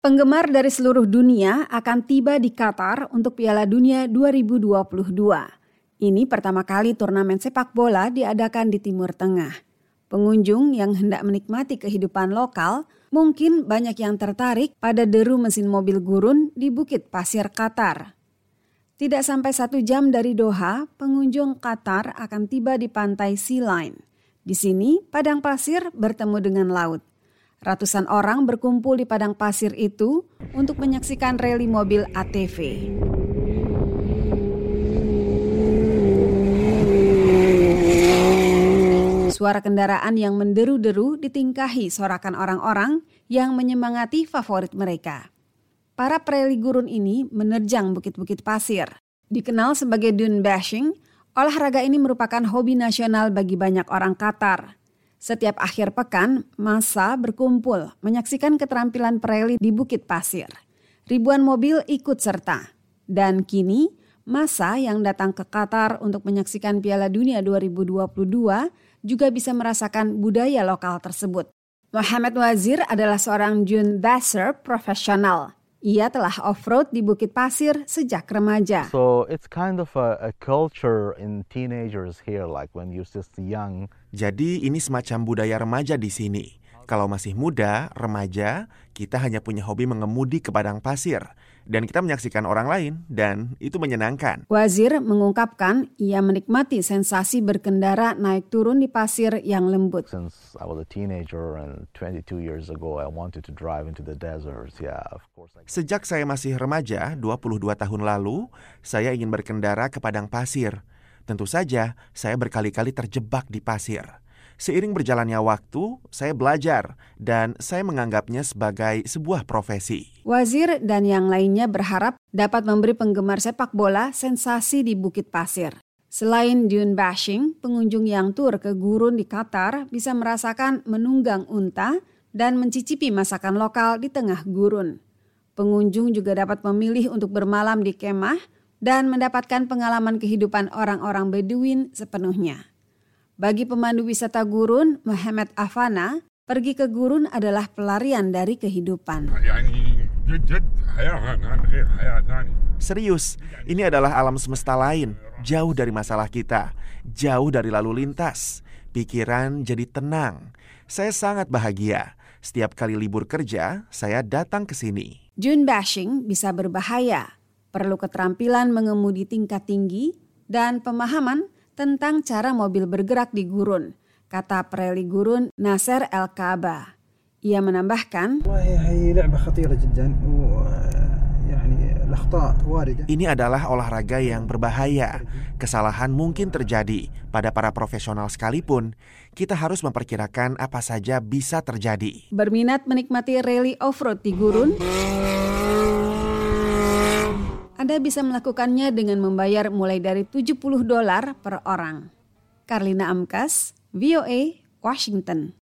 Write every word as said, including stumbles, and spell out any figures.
Penggemar dari seluruh dunia akan tiba di Qatar untuk Piala Dunia dua ribu dua puluh dua. Ini pertama kali turnamen sepak bola diadakan di Timur Tengah. Pengunjung yang hendak menikmati kehidupan lokal mungkin banyak yang tertarik pada deru mesin mobil gurun di Bukit Pasir Qatar. Tidak sampai satu jam dari Doha, pengunjung Qatar akan tiba di pantai Sea Line. Di sini, padang pasir bertemu dengan laut. Ratusan orang berkumpul di padang pasir itu untuk menyaksikan rally mobil A T V. Suara kendaraan yang menderu-deru ditingkahi sorakan orang-orang yang menyemangati favorit mereka. Para rally gurun ini menerjang bukit-bukit pasir. Dikenal sebagai dune bashing, olahraga ini merupakan hobi nasional bagi banyak orang Qatar. Setiap akhir pekan, massa berkumpul menyaksikan keterampilan rally di Bukit Pasir. Ribuan mobil ikut serta. Dan kini, massa yang datang ke Qatar untuk menyaksikan Piala Dunia dua ribu dua puluh dua juga bisa merasakan budaya lokal tersebut. Mohamed Wazir adalah seorang dune basher profesional. Ia telah off-road di Bukit Pasir sejak remaja. So it's kind of a, a culture in teenagers here, like when you're just young. Jadi ini semacam budaya remaja di sini. Kalau masih muda, remaja, kita hanya punya hobi mengemudi ke padang pasir. Dan kita menyaksikan orang lain, dan itu menyenangkan. Wazir mengungkapkan ia menikmati sensasi berkendara naik turun di pasir yang lembut. Since I was a teenager and twenty-two years ago, I wanted to drive into the deserts. Yeah, of course. I... Sejak saya masih remaja, dua puluh dua tahun lalu, saya ingin berkendara ke padang pasir. Tentu saja, saya berkali-kali terjebak di pasir. Seiring berjalannya waktu, saya belajar dan saya menganggapnya sebagai sebuah profesi. Wazir dan yang lainnya berharap dapat memberi penggemar sepak bola sensasi di Bukit Pasir. Selain dune bashing, pengunjung yang tur ke gurun di Qatar bisa merasakan menunggang unta dan mencicipi masakan lokal di tengah gurun. Pengunjung juga dapat memilih untuk bermalam di kemah dan mendapatkan pengalaman kehidupan orang-orang Beduin sepenuhnya. Bagi pemandu wisata gurun, Mohamed Afana, pergi ke gurun adalah pelarian dari kehidupan. Serius, ini adalah alam semesta lain, jauh dari masalah kita, jauh dari lalu lintas. Pikiran jadi tenang. Saya sangat bahagia. Setiap kali libur kerja, saya datang ke sini. Dune bashing bisa berbahaya, perlu keterampilan mengemudi tingkat tinggi dan pemahaman tentang cara mobil bergerak di gurun, kata pereli gurun Nasser El-Kaaba. Ia menambahkan, ini adalah olahraga yang berbahaya. Kesalahan mungkin terjadi pada para profesional sekalipun. Kita harus memperkirakan apa saja bisa terjadi. Berminat menikmati rally off-road di gurun? Anda bisa melakukannya dengan membayar mulai dari tujuh puluh dolar per orang. Karlina Amkas, V O A, Washington.